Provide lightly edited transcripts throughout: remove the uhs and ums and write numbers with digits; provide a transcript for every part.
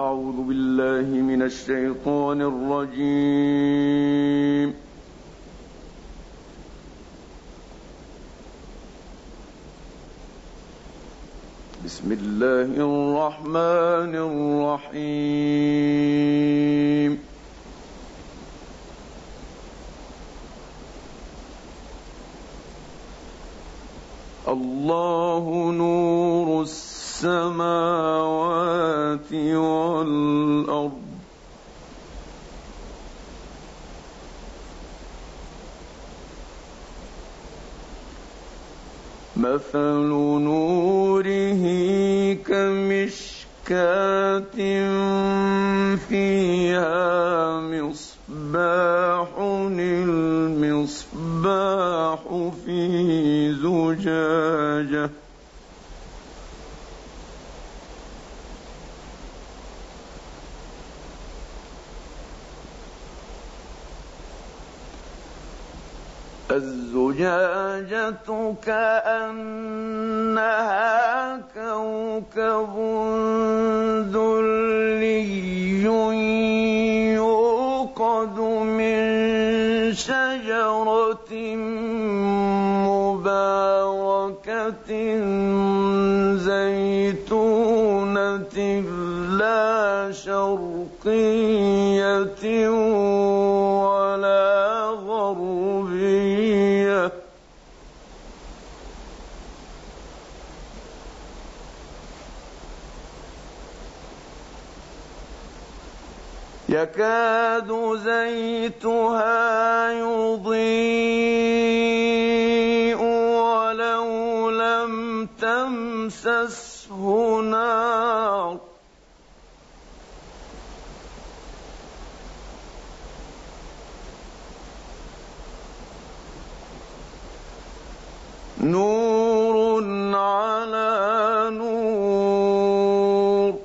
أعوذ بالله من الشيطان الرجيم. بسم الله الرحمن الرحيم. الله نور السماوات والأرض مثل نوره كمشكاة فيها مصباح المصباح في زجاجة الزجاجة كأنها كوكب دري يوقد من شجرة مباركة زيتونة لا شرقية ولا غربية يكاد زيتها يضيء ولو لم تمسسه نار نور على نور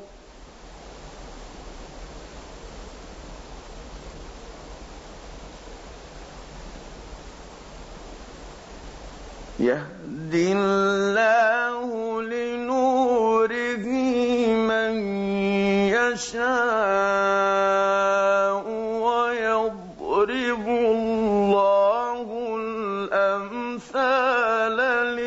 يهدي الله لنوره من يشاء ويضرب الله الأمثال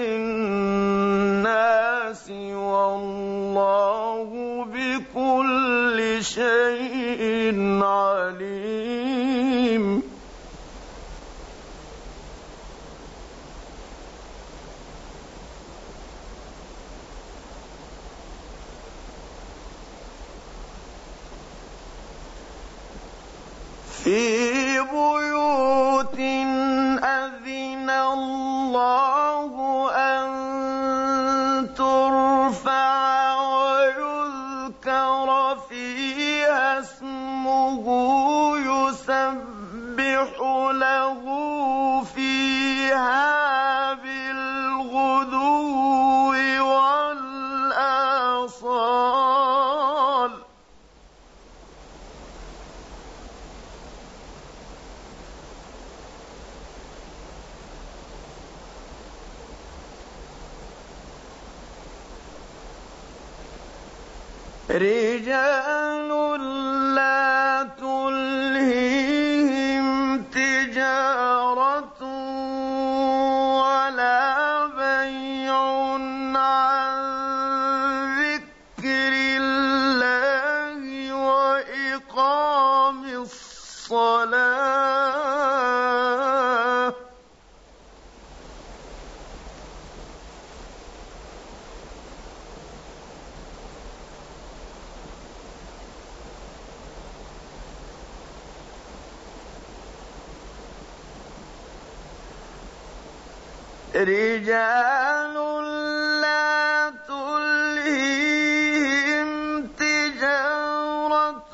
للناس والله بكل شيء عليم في بيوت أذن الله أن ترفع ويذكر فيها اسمه يسبح له فيها بالغدو والآصال رجال لا تلهيهم تجارة ولا بيع عن ذكر الله وإقام الصلاة رجال لا تلهيهم تجارة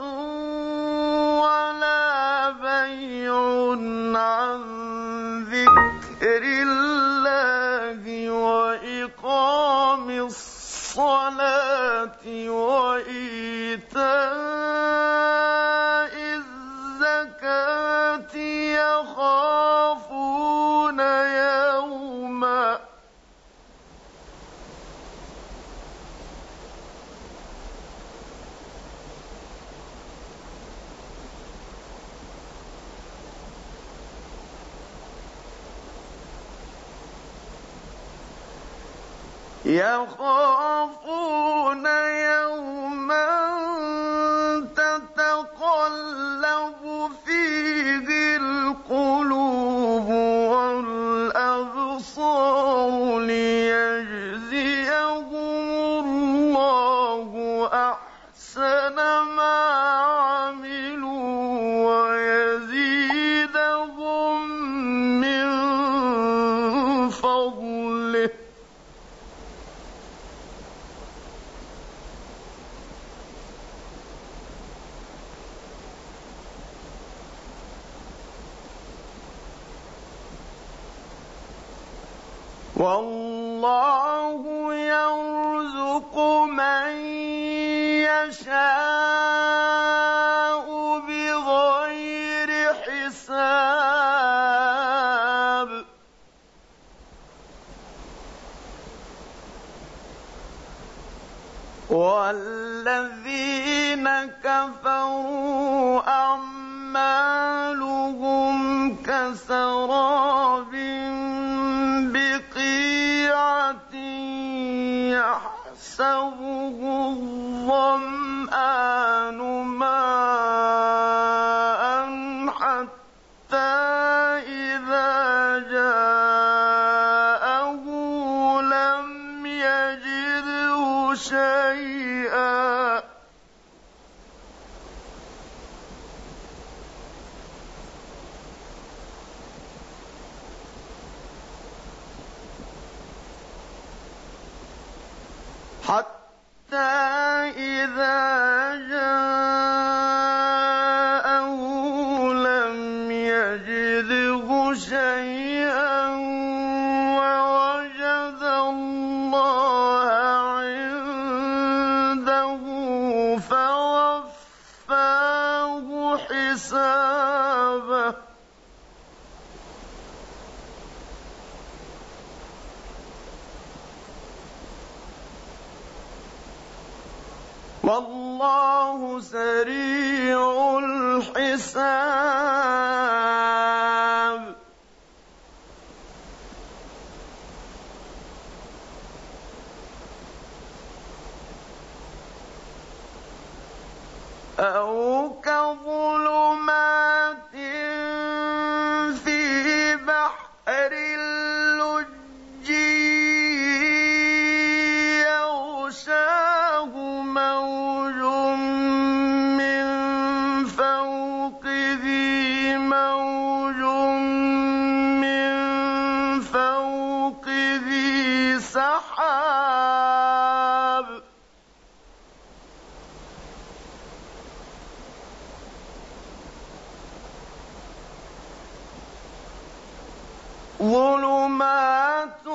ولا بيع عن ذكر الله وإقام الصلاة وإيتاء الزكاة يخافون يوما يخافون يوما تتقلب فيه القلوب والأبصار ليجزيهم الله أحسن ما عملوا ويزيدهم من فضله. والله يرزق من يشاء بغير حساب. والذين كفروا أعمالهم كسراب يحسبه الظمآن ماء حتى إذا جاءه لم يجده شيئا ووجد الله عنده فوفاه حسابه. والله سريع الحساب. أو كظلمات في بحر اللجي يغشاه موج من فوقه موج من فوقه سحاب. ظلمات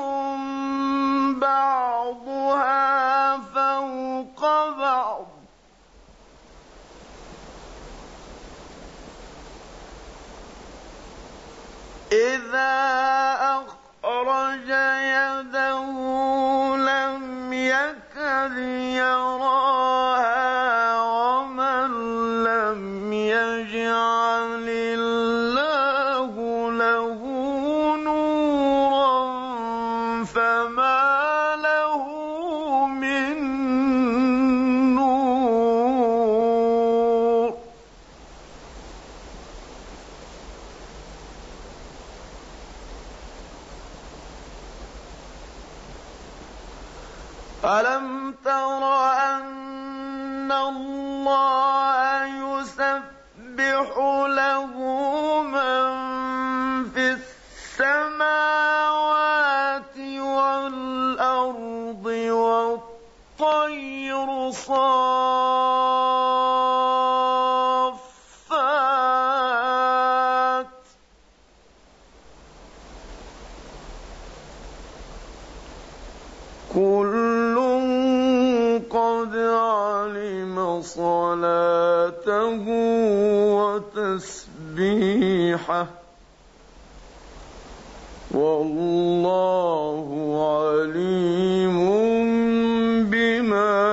بعضها فوق بعض إذا أخرج يده لم يكد يراها ومن لم يجعل الله له نورا فما له من نور. ألم تر أن الله يسبح له من في السماوات والأرض والطير صافات كل قد علم صلاته وتسبيحه والله عليم بما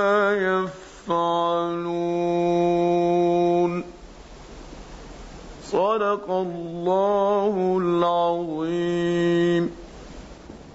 يفعلون. صدق الله العظيم.